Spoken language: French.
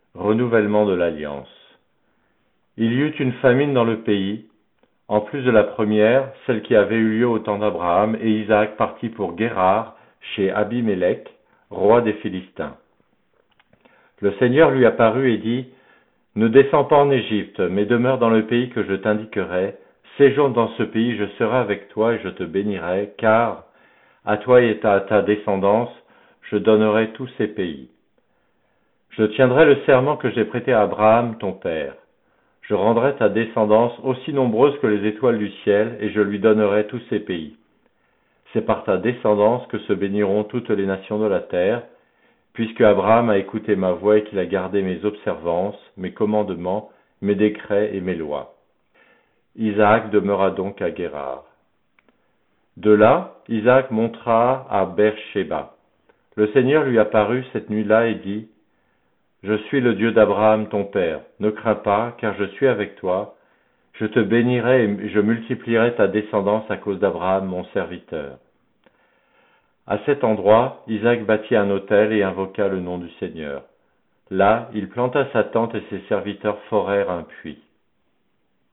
Renouvellement de l'alliance. Il y eut une famine dans le pays, en plus de la première, celle qui avait eu lieu au temps d'Abraham, et Isaac partit pour Guérar, chez Abimélec, roi des Philistins. Le Seigneur lui apparut et dit, « Ne descends pas en Égypte, mais demeure dans le pays que je t'indiquerai. Séjourne dans ce pays, je serai avec toi et je te bénirai, car à toi et à ta descendance, je donnerai tous ces pays. Je tiendrai le serment que j'ai prêté à Abraham, ton père. Je rendrai ta descendance aussi nombreuse que les étoiles du ciel, et je lui donnerai tous ces pays. C'est par ta descendance que se béniront toutes les nations de la terre, puisque Abraham a écouté ma voix et qu'il a gardé mes observances, mes commandements, mes décrets et mes lois. » Isaac demeura donc à Guérar. De là, Isaac monta à Beer-Shéba. Le Seigneur lui apparut cette nuit-là et dit, « Je suis le Dieu d'Abraham ton père, ne crains pas, car je suis avec toi. Je te bénirai et je multiplierai ta descendance à cause d'Abraham mon serviteur. » À cet endroit, Isaac bâtit un autel et invoqua le nom du Seigneur. Là, il planta sa tente et ses serviteurs forèrent un puits.